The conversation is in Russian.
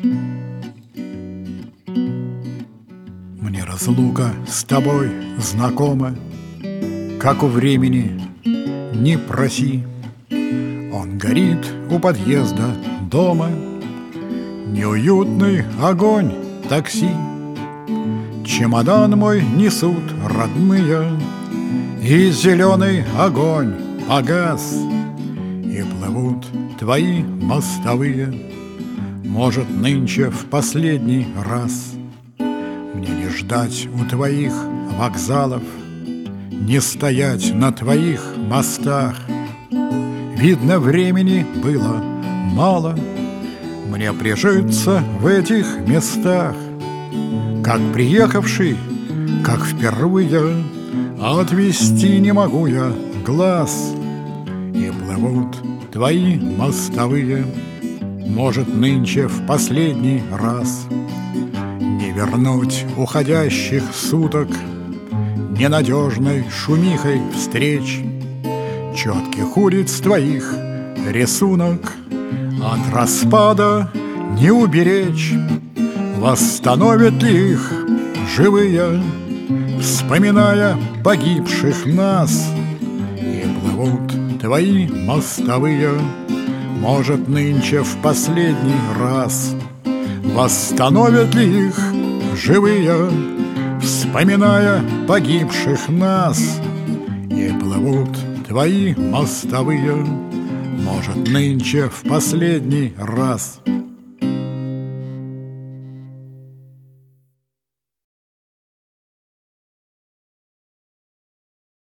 Мне разлука с тобой знакома, как у времени не проси. Он горит у подъезда дома, неуютный огонь такси. Чемодан мой несут родные, и зеленый огонь погас, и плывут твои мостовые, может, нынче в последний раз. Мне не ждать у твоих вокзалов, не стоять на твоих мостах. Видно, времени было мало мне прижиться в этих местах. Как приехавший, как впервые, отвести не могу я глаз. И плывут твои мостовые, может, нынче в последний раз. Не вернуть уходящих суток ненадежной шумихой встреч, четких улиц твоих рисунок от распада не уберечь. Восстановят ли их живые, вспоминая погибших нас? И плывут твои мостовые, может, нынче в последний раз. Восстановят ли их живые, вспоминая погибших нас? И плывут твои мостовые, может, нынче в последний раз.